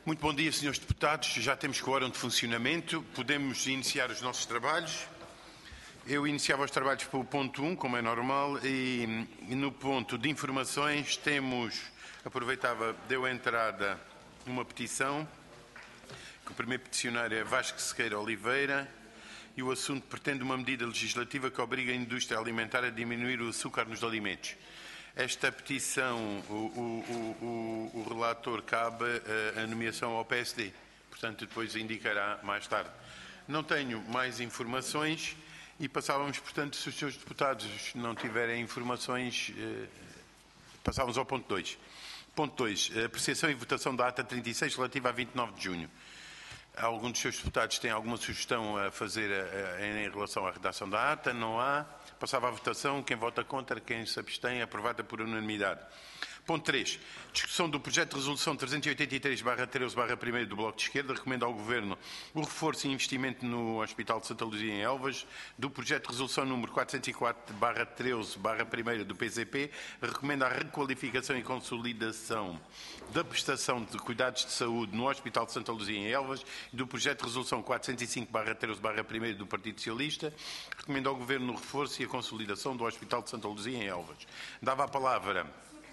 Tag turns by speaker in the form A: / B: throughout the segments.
A: Muito bom dia, senhores deputados. Já temos quórum de funcionamento. Podemos iniciar os nossos trabalhos. Eu iniciava os trabalhos pelo ponto 1, como é normal, e no ponto de informações deu entrada uma petição, que o primeiro peticionário é Vasco Sequeira Oliveira, e o assunto pretende uma medida legislativa que obriga a indústria alimentar a diminuir o açúcar nos alimentos. Esta petição, o relator cabe a nomeação ao PSD, portanto depois indicará mais tarde. Não tenho mais informações e passávamos, portanto, se os senhores deputados não tiverem informações, passávamos ao ponto 2. Ponto 2, apreciação e votação da ata 36 relativa a 29 de junho. Algum dos seus deputados tem alguma sugestão a fazer em relação à redação da ata? Não há. Passava à votação. Quem vota contra, quem se abstém, aprovada por unanimidade. Ponto 3. Discussão do projeto de resolução 383/13/1 do Bloco de Esquerda. Recomenda ao Governo o reforço e investimento no Hospital de Santa Luzia em Elvas. Do projeto de resolução número 404/13/1 do PCP. Recomenda a requalificação e consolidação da prestação de cuidados de saúde no Hospital de Santa Luzia em Elvas. E do projeto de resolução 405/13/1 do Partido Socialista. Recomenda ao Governo o reforço e a consolidação do Hospital de Santa Luzia em Elvas. Dava a palavra.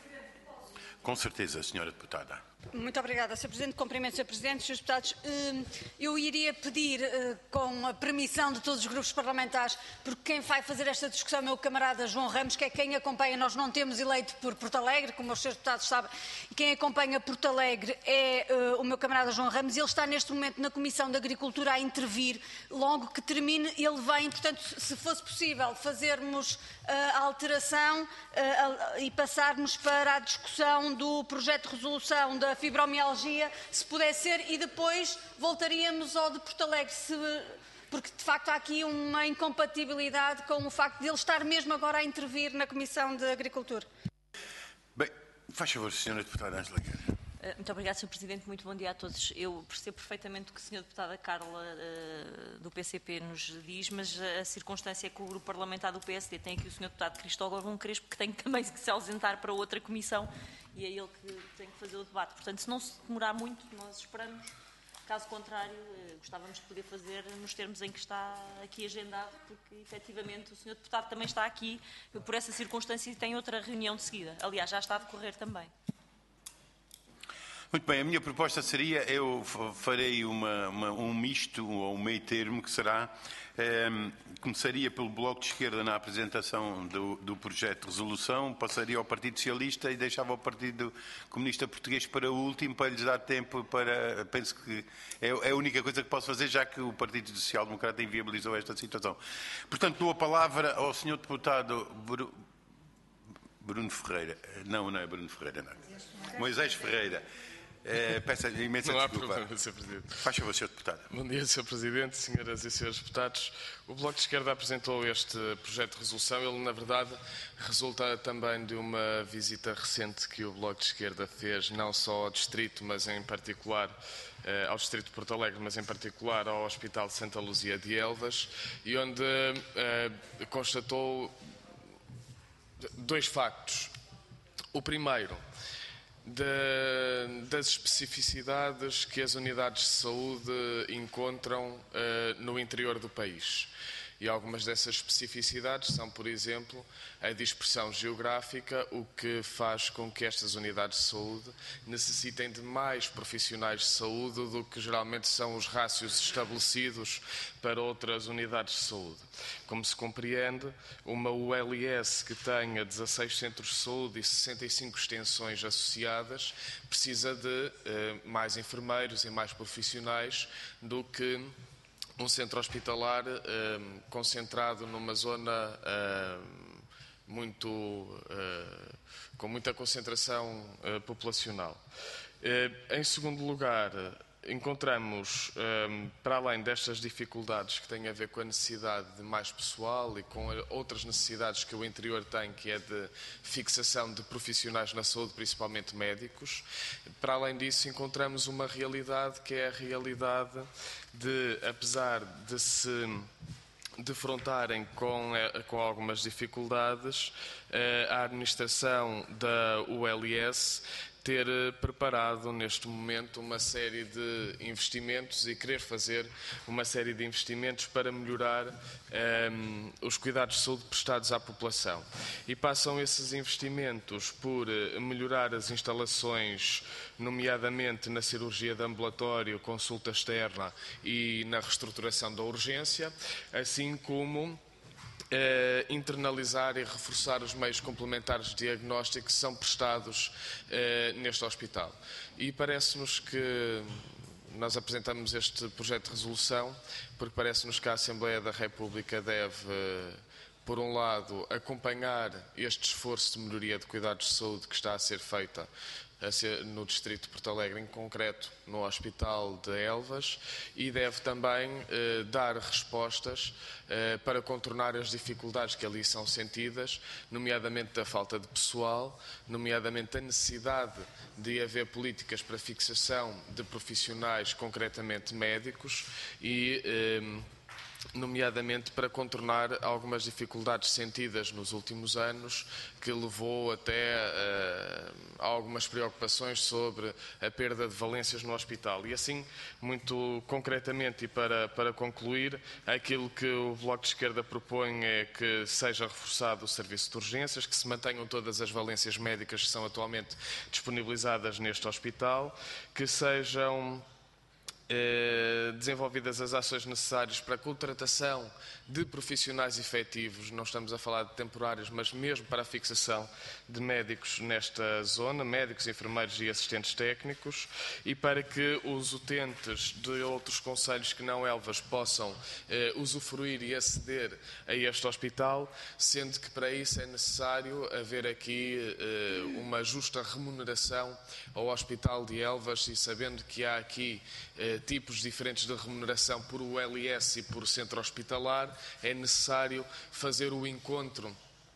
A: Com certeza, senhora deputada.
B: Muito obrigada, Sr. Presidente. Cumprimento, Sr. Presidente, Srs. Deputados. Eu iria pedir, com a permissão de todos os grupos parlamentares, porque quem vai fazer esta discussão é o meu camarada João Ramos, que é quem acompanha. Nós não temos eleito por Porto Alegre, como os Srs. Deputados sabem, e quem acompanha Porto Alegre é o meu camarada João Ramos. Ele está neste momento na Comissão de Agricultura a intervir. Logo que termine, ele vem. Portanto, se fosse possível fazermos a alteração e passarmos para a discussão do projeto de resolução da fibromialgia, se pudesse ser, e depois voltaríamos ao de Porto Alegre, porque de facto há aqui uma incompatibilidade com o facto de ele estar mesmo agora a intervir na Comissão de Agricultura.
A: Bem, faz favor, senhora deputada Ângela Guerra.
C: Muito obrigada, Sr. Presidente. Muito bom dia a todos. Eu percebo perfeitamente o que a Sra. Deputada Carla do PCP nos diz, mas a circunstância é que o grupo parlamentar do PSD tem aqui o Sr. Deputado Cristóvão Crespo, que tem também que se ausentar para outra comissão, e é ele que tem que fazer o debate. Portanto, se não se demorar muito, nós esperamos. Caso contrário, gostávamos de poder fazer nos termos em que está aqui agendado, porque efetivamente o Sr. Deputado também está aqui por essa circunstância e tem outra reunião de seguida. Aliás, já está a decorrer também.
A: Muito bem, a minha proposta seria, eu farei um misto, ou um meio termo, que será, começaria pelo Bloco de Esquerda na apresentação do projeto de resolução, passaria ao Partido Socialista e deixava o Partido Comunista Português para o último, para lhes dar tempo para, penso que é a única coisa que posso fazer, já que o Partido Social Democrata inviabilizou esta situação. Portanto, dou a palavra ao Sr. Deputado Bruno Ferreira. Não é Bruno Ferreira, não. Moisés Ferreira. Peço imensa desculpa.
D: Não há problema, Sr. Presidente.
A: Faz favor, Sr. Deputado.
D: Bom dia, Sr. Presidente, senhoras e senhores deputados. O Bloco de Esquerda apresentou este projeto de resolução. Ele, na verdade, resulta também de uma visita recente que o Bloco de Esquerda fez, não só ao Distrito, mas em particular ao Distrito de Porto Alegre, mas em particular ao Hospital de Santa Luzia de Elvas, e onde constatou dois factos. O primeiro, das especificidades que as unidades de saúde encontram no interior do país. E algumas dessas especificidades são, por exemplo, a dispersão geográfica, o que faz com que estas unidades de saúde necessitem de mais profissionais de saúde do que geralmente são os rácios estabelecidos para outras unidades de saúde. Como se compreende, uma ULS que tenha 16 centros de saúde e 65 extensões associadas precisa de mais enfermeiros e mais profissionais do que um centro hospitalar concentrado numa zona com muita concentração populacional. Em segundo lugar, encontramos, para além destas dificuldades que têm a ver com a necessidade de mais pessoal e com outras necessidades que o interior tem, que é de fixação de profissionais na saúde, principalmente médicos, para além disso encontramos uma realidade que é a realidade de, apesar de se defrontarem com algumas dificuldades, a administração da ULS ter preparado neste momento uma série de investimentos e querer fazer uma série de investimentos para melhorar os cuidados de saúde prestados à população. E passam esses investimentos por melhorar as instalações, nomeadamente na cirurgia de ambulatório, consulta externa e na reestruturação da urgência, assim como internalizar e reforçar os meios complementares de diagnóstico que são prestados neste hospital. E parece-nos que nós apresentamos este projeto de resolução porque parece-nos que a Assembleia da República deve, por um lado, acompanhar este esforço de melhoria de cuidados de saúde que está a ser feita no Distrito de Porto Alegre, em concreto no Hospital de Elvas, e deve também dar respostas para contornar as dificuldades que ali são sentidas, nomeadamente da falta de pessoal, nomeadamente a necessidade de haver políticas para fixação de profissionais, concretamente médicos, e nomeadamente para contornar algumas dificuldades sentidas nos últimos anos, que levou até a algumas preocupações sobre a perda de valências no hospital. E assim, muito concretamente e para concluir, aquilo que o Bloco de Esquerda propõe é que seja reforçado o serviço de urgências, que se mantenham todas as valências médicas que são atualmente disponibilizadas neste hospital, que sejam desenvolvidas as ações necessárias para a contratação de profissionais efetivos, não estamos a falar de temporários, mas mesmo para a fixação de médicos nesta zona, médicos, enfermeiros e assistentes técnicos, e para que os utentes de outros concelhos que não Elvas possam usufruir e aceder a este hospital, sendo que para isso é necessário haver aqui uma justa remuneração ao Hospital de Elvas, e sabendo que há aqui tipos diferentes de remuneração por ULS e por centro hospitalar, é necessário fazer o encontro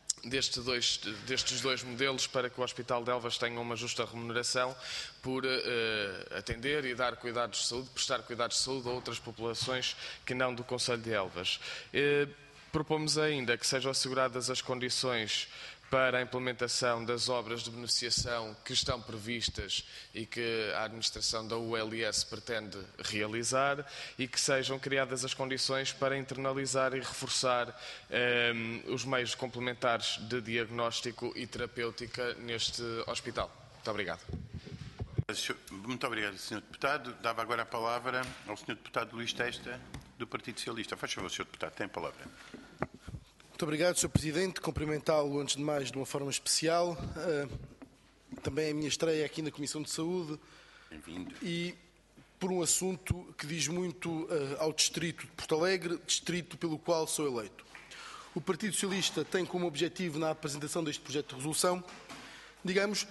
D: destes dois modelos para que o Hospital de Elvas tenha uma justa remuneração por atender e dar cuidados de saúde, prestar cuidados de saúde a outras populações que não do concelho de Elvas. Propomos ainda que sejam asseguradas as condições para a implementação das obras de beneficiação que estão previstas e que a administração da ULS pretende realizar, e que sejam criadas as condições para internalizar e reforçar os meios complementares de diagnóstico e terapêutica neste hospital. Muito obrigado.
A: Muito obrigado, Sr. Deputado. Dava agora a palavra ao Sr. Deputado Luís Testa, do Partido Socialista. Faz favor, Sr. Deputado, tem a palavra.
E: Muito obrigado, Sr. Presidente. Cumprimentá-lo, antes de mais, de uma forma especial. Também é a minha estreia aqui na Comissão de Saúde.
A: Bem-vindo.
E: E por um assunto que diz muito ao Distrito de Porto Alegre, distrito pelo qual sou eleito. O Partido Socialista tem como objetivo, na apresentação deste projeto de resolução, digamos,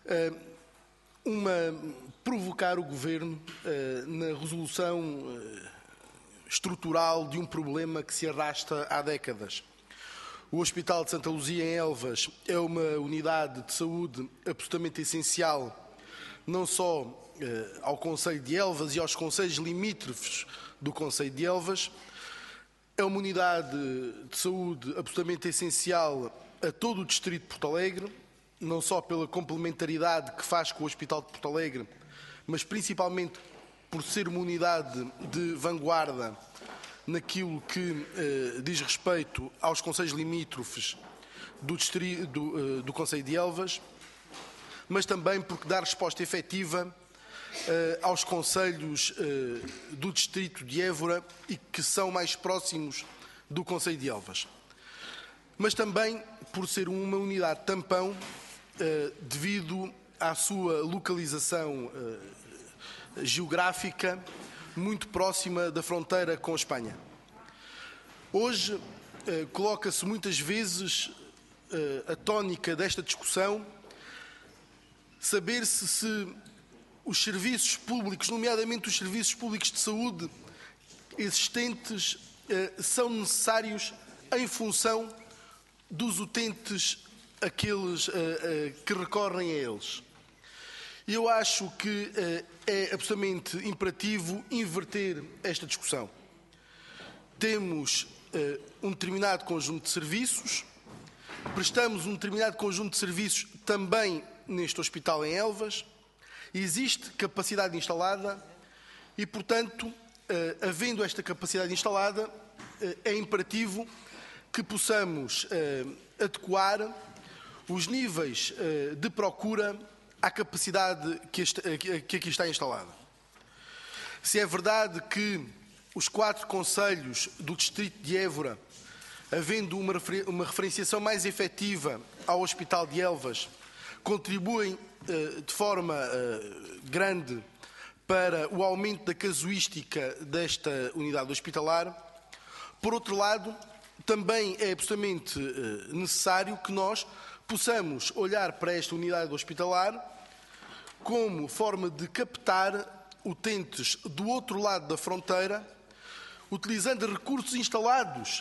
E: provocar o Governo na resolução estrutural de um problema que se arrasta há décadas. O Hospital de Santa Luzia, em Elvas, é uma unidade de saúde absolutamente essencial, não só ao concelho de Elvas e aos concelhos limítrofes do concelho de Elvas. É uma unidade de saúde absolutamente essencial a todo o distrito de Porto Alegre, não só pela complementaridade que faz com o Hospital de Porto Alegre, mas principalmente por ser uma unidade de vanguarda naquilo que diz respeito aos concelhos limítrofes do concelho de Elvas, mas também porque dá resposta efetiva aos concelhos do distrito de Évora e que são mais próximos do concelho de Elvas. Mas também por ser uma unidade tampão devido à sua localização geográfica muito próxima da fronteira com a Espanha. Hoje coloca-se muitas vezes a tónica desta discussão saber-se se os serviços públicos, nomeadamente os serviços públicos de saúde existentes, são necessários em função dos utentes, aqueles que recorrem a eles. Eu acho que é absolutamente imperativo inverter esta discussão. Temos um determinado conjunto de serviços, prestamos um determinado conjunto de serviços também neste hospital em Elvas, existe capacidade instalada e, portanto, havendo esta capacidade instalada, é imperativo que possamos adequar os níveis de procura à capacidade que aqui está instalada. Se é verdade que os 4 concelhos do distrito de Évora, havendo uma referenciação mais efetiva ao Hospital de Elvas, contribuem de forma grande para o aumento da casuística desta unidade hospitalar, por outro lado, também é absolutamente necessário que nós possamos olhar para esta unidade hospitalar como forma de captar utentes do outro lado da fronteira, utilizando recursos instalados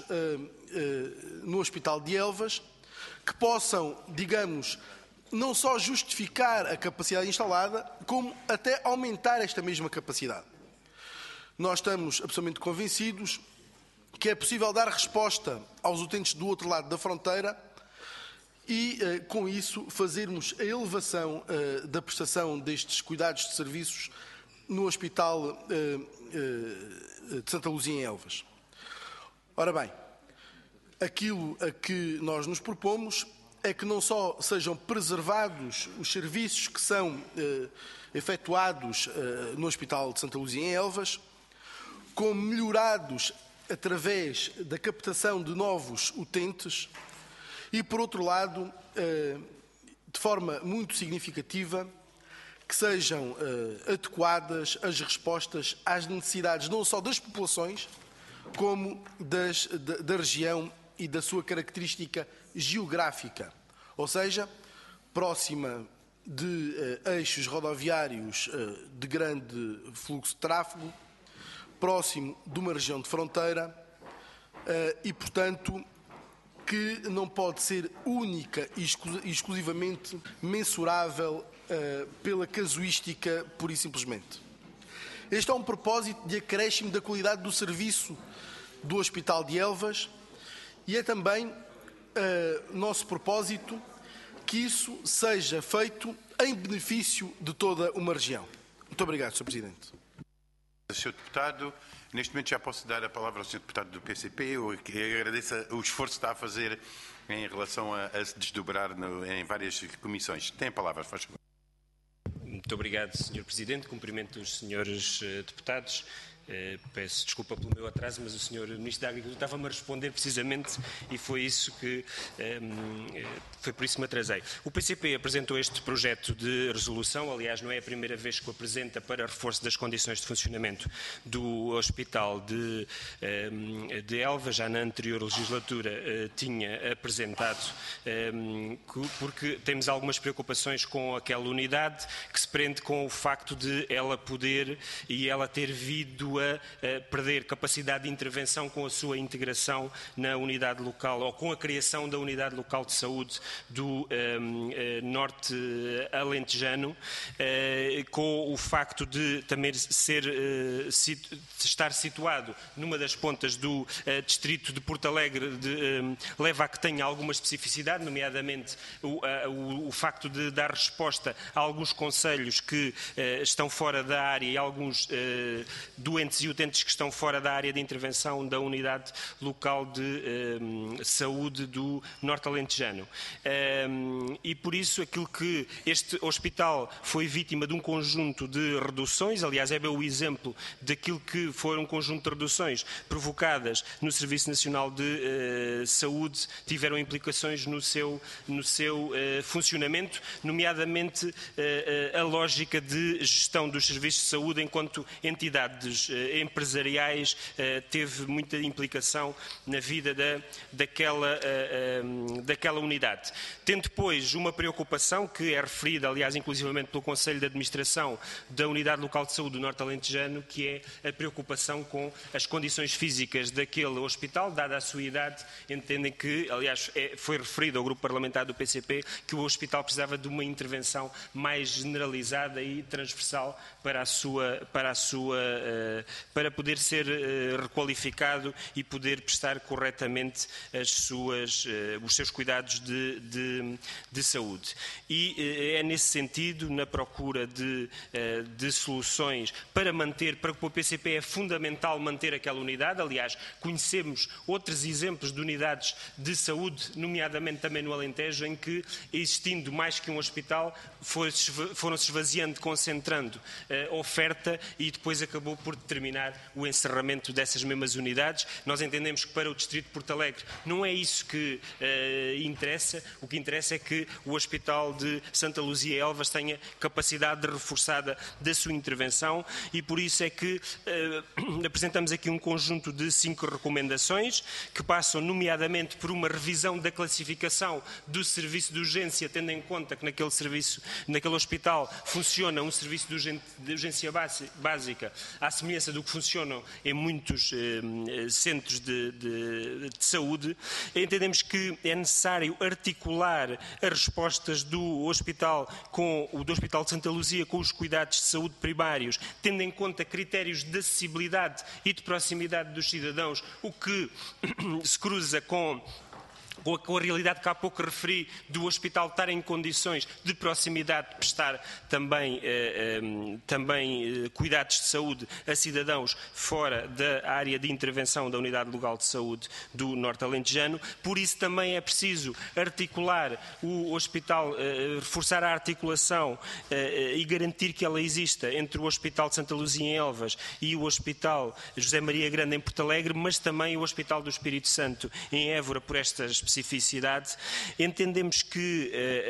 E: no Hospital de Elvas, que possam, digamos, não só justificar a capacidade instalada, como até aumentar esta mesma capacidade. Nós estamos absolutamente convencidos que é possível dar resposta aos utentes do outro lado da fronteira e, com isso, fazermos a elevação da prestação destes cuidados de serviços no Hospital de Santa Luzia em Elvas. Ora bem, aquilo a que nós nos propomos é que não só sejam preservados os serviços que são efetuados no Hospital de Santa Luzia em Elvas, como melhorados através da captação de novos utentes e, por outro lado, de forma muito significativa, que sejam adequadas as respostas às necessidades não só das populações, como da região e da sua característica geográfica, ou seja, próxima de eixos rodoviários de grande fluxo de tráfego, próximo de uma região de fronteira e, portanto, que não pode ser única e exclusivamente mensurável pela casuística pura e simplesmente. Este é um propósito de acréscimo da qualidade do serviço do Hospital de Elvas e é também nosso propósito que isso seja feito em benefício de toda uma região. Muito obrigado, Sr. Presidente.
A: Sr. Deputado, neste momento já posso dar a palavra ao Sr. Deputado do PCP. Eu agradeço o esforço que está a fazer em relação a se desdobrar em várias comissões. Tem a palavra, faz favor.
F: Muito obrigado, Sr. Presidente. Cumprimento os senhores deputados. Peço desculpa pelo meu atraso, mas o Sr. Ministro da Agricultura estava-me a responder precisamente e foi por isso que me atrasei. O PCP apresentou este projeto de resolução, aliás, não é a primeira vez que o apresenta para reforço das condições de funcionamento do Hospital de Elvas. Já na anterior legislatura tinha apresentado, porque temos algumas preocupações com aquela unidade que se prende com o facto de ela poder e ela ter vindo a perder capacidade de intervenção com a sua integração na unidade local ou com a criação da unidade local de saúde do Norte Alentejano, com o facto de também estar situado numa das pontas do distrito de Porto Alegre, leva a que tenha alguma especificidade, nomeadamente o facto de dar resposta a alguns concelhos que estão fora da área e alguns doentes e utentes que estão fora da área de intervenção da unidade local de saúde do Norte Alentejano. E por isso aquilo que este hospital foi vítima de um conjunto de reduções, aliás é bem o exemplo daquilo que foram um conjunto de reduções provocadas no Serviço Nacional de Saúde, tiveram implicações no seu funcionamento, nomeadamente a lógica de gestão dos serviços de saúde enquanto entidades empresariais teve muita implicação na vida daquela unidade. Tendo depois uma preocupação que é referida, aliás, inclusivamente pelo Conselho de Administração da Unidade Local de Saúde do Norte Alentejano, que é a preocupação com as condições físicas daquele hospital, dada a sua idade, entendem que, aliás, foi referido ao grupo parlamentar do PCP, que o hospital precisava de uma intervenção mais generalizada e transversal para a sua para poder ser requalificado e poder prestar corretamente os seus cuidados de saúde. E é nesse sentido, na procura de soluções para o PCP é fundamental manter aquela unidade. Aliás, conhecemos outros exemplos de unidades de saúde, nomeadamente também no Alentejo, em que, existindo mais que um hospital, foram-se esvaziando, concentrando a oferta e depois acabou por determinar o encerramento dessas mesmas unidades. Nós entendemos que para o Distrito de Porto Alegre não é isso que interessa. O que interessa é que o Hospital de Santa Luzia Elvas tenha capacidade reforçada da sua intervenção e por isso é que apresentamos aqui um conjunto de 5 recomendações que passam nomeadamente por uma revisão da classificação do serviço de urgência, tendo em conta que naquele hospital funciona um serviço de urgência básica, à semelhança do que funcionam em muitos centros de saúde. Entendemos que é necessário articular as respostas do Hospital de Santa Luzia com os cuidados de saúde primários, tendo em conta critérios de acessibilidade e de proximidade dos cidadãos, o que se cruza com a realidade que há pouco referi do hospital estar em condições de proximidade de prestar também cuidados de saúde a cidadãos fora da área de intervenção da Unidade Local de Saúde do Norte Alentejano. Por isso também é preciso articular o hospital, reforçar a articulação e garantir que ela exista entre o Hospital de Santa Luzia em Elvas e o Hospital José Maria Grande em Porto Alegre, mas também o Hospital do Espírito Santo em Évora, por estas especificidade. Entendemos que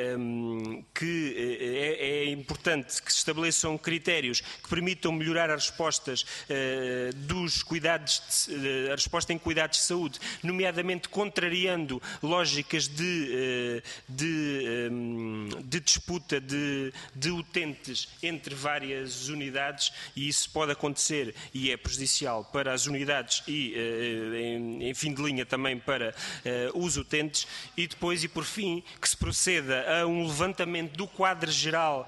F: é importante que se estabeleçam critérios que permitam melhorar as respostas dos cuidados, a resposta em cuidados de saúde, nomeadamente contrariando lógicas de disputa de utentes entre várias unidades, e isso pode acontecer e é prejudicial para as unidades e, em fim de linha, também para os utentes. E depois, e por fim, que se proceda a um levantamento do quadro geral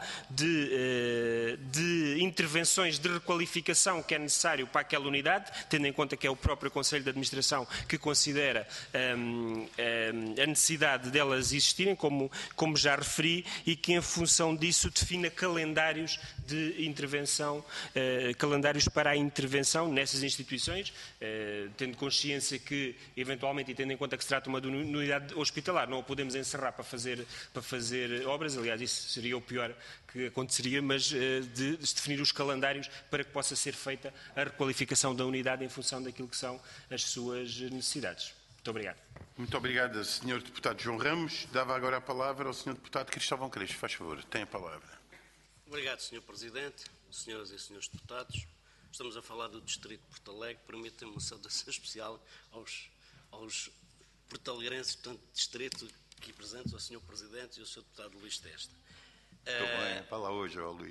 F: de intervenções de requalificação que é necessário para aquela unidade, tendo em conta que é o próprio Conselho de Administração que considera a necessidade delas existirem, como já referi, e que em função disso defina calendários de intervenção, calendários para a intervenção nessas instituições, tendo consciência que, eventualmente, e tendo em conta que se trata de uma unidade hospitalar, não a podemos encerrar para fazer obras, aliás, isso seria o pior que aconteceria, mas de definir os calendários para que possa ser feita a requalificação da unidade em função daquilo que são as suas necessidades. Muito obrigado.
A: Muito obrigado, Sr. Deputado João Ramos. Dava agora a palavra ao Sr. Deputado Cristóvão Crespo. Faz favor, tem a palavra.
G: Obrigado, Sr. Presidente, senhoras e senhores deputados. Estamos a falar do Distrito de Porto Alegre. Permitam-me uma saudação especial aos portalegrenses, portanto, distrito aqui presentes, ao Sr. Presidente e ao Sr. Deputado Luís Testa.
A: Estou bem, fala hoje, Luís.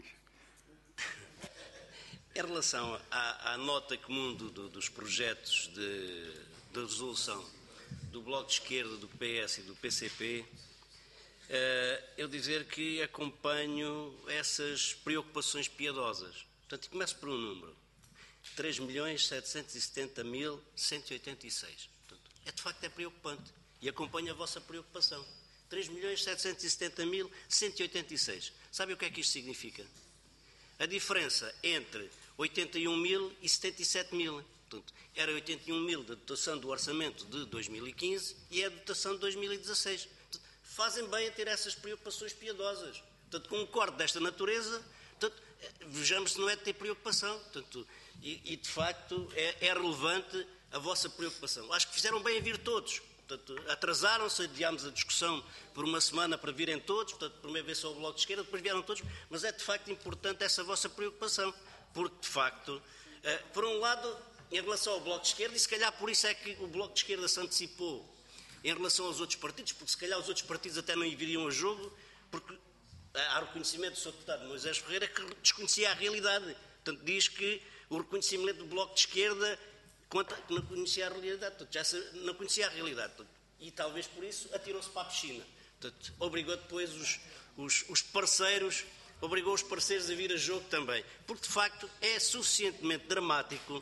G: Em relação à nota comum dos projetos de resolução do Bloco de Esquerda, do PS e do PCP, eu dizer que acompanho essas preocupações piedosas. Portanto, começo por um número. 3.770.186. De facto é preocupante e acompanho a vossa preocupação. 3.770.186. Sabe o que é que isto significa? A diferença entre 81.000 e 77.000. Portanto, era 81.000 da dotação do orçamento de 2015 e é a dotação de 2016. Portanto, fazem bem a ter essas preocupações piedosas. Portanto, com um corte desta natureza, portanto, vejamos se não é de ter preocupação. Portanto, e de facto é relevante a vossa preocupação. Acho que fizeram bem em vir todos. Portanto, atrasaram-se, adiámos a discussão por uma semana para virem todos, portanto, primeiro veio só o Bloco de Esquerda, depois vieram todos, mas é de facto importante essa vossa preocupação, porque de facto, por um lado, em relação ao Bloco de Esquerda, e se calhar por isso é que o Bloco de Esquerda se antecipou em relação aos outros partidos, porque se calhar os outros partidos até não viriam a jogo, porque há reconhecimento do Sr. Deputado Moisés Ferreira que desconhecia a realidade. Portanto, diz que o reconhecimento do Bloco de Esquerda conta que não conhecia a realidade, portanto, já não conhecia a realidade, portanto, e talvez por isso atirou-se para a piscina. Portanto, obrigou depois os parceiros obrigou os parceiros a vir a jogo também. Porque, de facto, é suficientemente dramático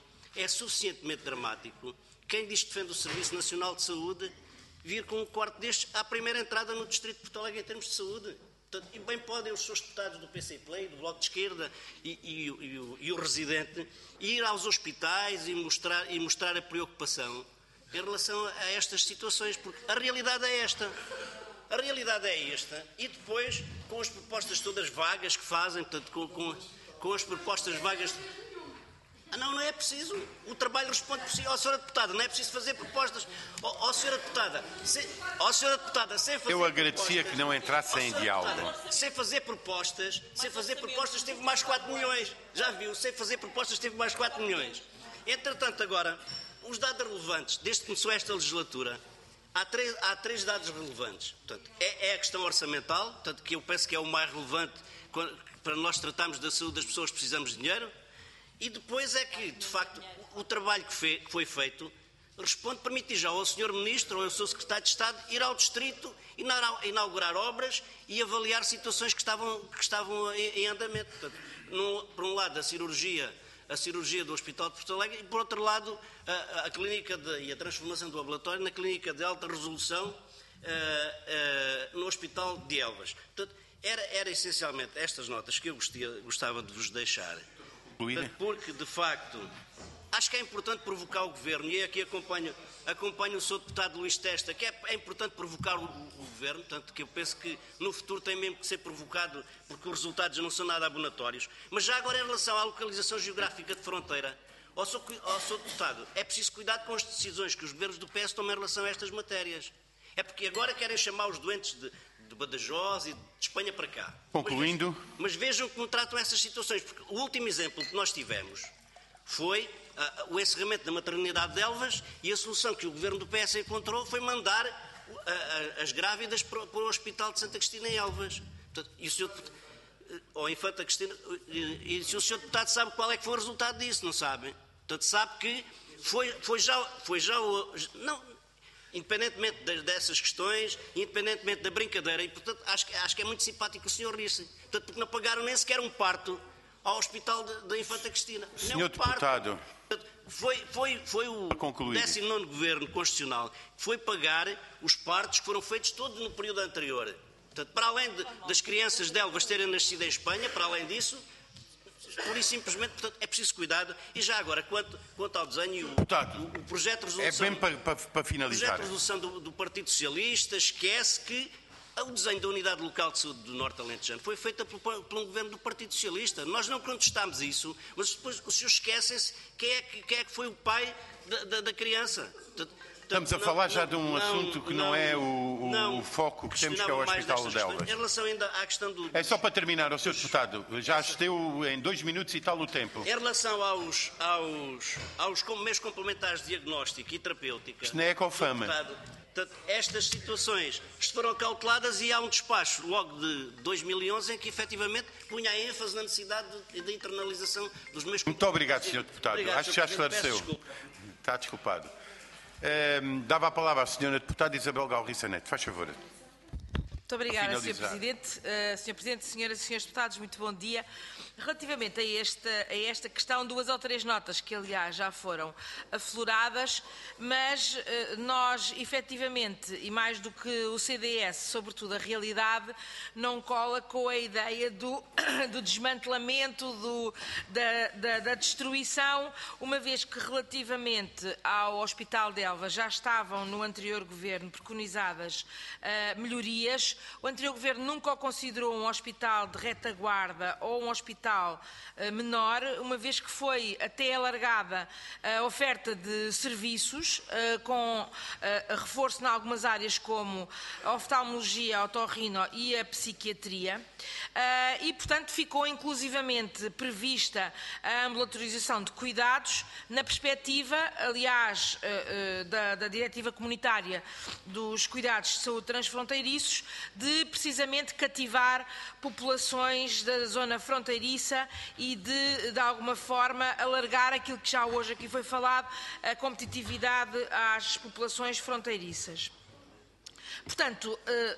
G: quem diz que defende o Serviço Nacional de Saúde vir com um corte destes à primeira entrada no Distrito de Porto Alegre em termos de saúde. Portanto, e bem podem os seus deputados do PC Play, do Bloco de Esquerda e o residente ir aos hospitais e mostrar a preocupação em relação a estas situações, porque a realidade é esta. A realidade é esta. E depois, com as propostas todas vagas que fazem, portanto, com as propostas vagas... Não é preciso. O trabalho responde por si. Senhora Deputada, não é preciso fazer propostas. Senhora Deputada, sem fazer...
A: Eu agradecia que não entrasse em diálogo.
G: Sem fazer propostas teve mais 4 milhões. Já viu? Sem fazer propostas teve mais 4 milhões. Entretanto, agora, os dados relevantes, desde que começou esta legislatura, há três dados relevantes. Portanto, é a questão orçamental, portanto, que eu penso que é o mais relevante para nós tratarmos da saúde das pessoas, precisamos de dinheiro. E depois é que, de facto, o trabalho que foi feito permite já ao Sr. Ministro ou ao seu Secretário de Estado ir ao Distrito, inaugurar obras e avaliar situações que estavam em andamento. Portanto, por um lado, a cirurgia do Hospital de Porto Alegre e, por outro lado, a clínica e a transformação do ambulatório na clínica de alta resolução no Hospital de Elvas. Portanto, era essencialmente estas notas que eu gostava de vos deixar. Porque, de facto, acho que é importante provocar o Governo, e aqui acompanho o Sr. Deputado Luís Testa, que é importante provocar o Governo, tanto que eu penso que no futuro tem mesmo que ser provocado, porque os resultados não são nada abonatórios. Mas já agora, em relação à localização geográfica de fronteira, ao Sr. Deputado, é preciso cuidado com as decisões que os governos do PS tomam em relação a estas matérias. É porque agora querem chamar os doentes de Badajoz e de Espanha para cá.
A: Concluindo.
G: Mas vejam como tratam essas situações, porque o último exemplo que nós tivemos foi o encerramento da maternidade de Elvas, e a solução que o governo do PS encontrou foi mandar as grávidas para o Hospital de Santa Cristina em Elvas. Portanto, ou Infanta Cristina, e se o Sr. Deputado sabe qual é que foi o resultado disso, não sabe? Portanto, sabe que independentemente dessas questões, independentemente da brincadeira, e portanto acho que é muito simpático o Sr. rir-se, portanto, porque não pagaram nem sequer um parto ao Hospital da Infanta Cristina.
A: Senhor Deputado,
G: foi o 19º Governo Constitucional que foi pagar os partos que foram feitos todos no período anterior. Portanto, para além das crianças de Elvas terem nascido em Espanha, para além disso, pura e simplesmente, portanto, é preciso cuidado. E já agora, quanto ao desenho, o projeto de resolução...
A: É bem para finalizar.
G: O projeto de resolução do Partido Socialista esquece que o desenho da Unidade Local de Saúde do Norte Alentejano foi feito por um governo do Partido Socialista. Nós não contestámos isso, mas depois os senhores esquecem-se quem é que foi o pai da criança.
A: Estamos a falar já de um assunto que não é o foco que temos, que é o Hospital de Elvas.
G: Em relação ainda à questão do...
A: É só para terminar, o Sr. Deputado, já esteu em 2 minutos e tal o tempo.
G: Em relação aos meios complementares de diagnóstico e terapêutica...
A: Isto não é Ecofama.
G: Portanto, estas situações foram cauteladas e há um despacho logo de 2011 em que efetivamente punha a ênfase na necessidade de internalização dos meios complementares.
A: Muito obrigado, Sr. Deputado.
G: Obrigado,
A: acho que já esclareceu. Está desculpado. Dava a palavra à Sra. Deputada Isabel Galriça Neto. Faz favor.
H: Muito obrigada, Sr. Presidente. Sr. Presidente, senhoras e senhores deputados, muito bom dia. Relativamente a esta questão, 2 ou 3 notas que, aliás, já foram afloradas, mas nós, efetivamente, e mais do que o CDS, sobretudo a realidade, não cola com a ideia do desmantelamento, da destruição, uma vez que, relativamente ao Hospital de Elvas, já estavam no anterior governo preconizadas melhorias. O anterior governo nunca o considerou um hospital de retaguarda ou um hospital menor, uma vez que foi até alargada a oferta de serviços, com reforço em algumas áreas como a oftalmologia, a otorrino e a psiquiatria, e, portanto, ficou inclusivamente prevista a ambulatorização de cuidados na perspectiva, aliás, da Diretiva Comunitária dos Cuidados de Saúde Transfronteiriços, de precisamente cativar populações da zona fronteiriça e de alguma forma, alargar aquilo que já hoje aqui foi falado, a competitividade às populações fronteiriças. Portanto,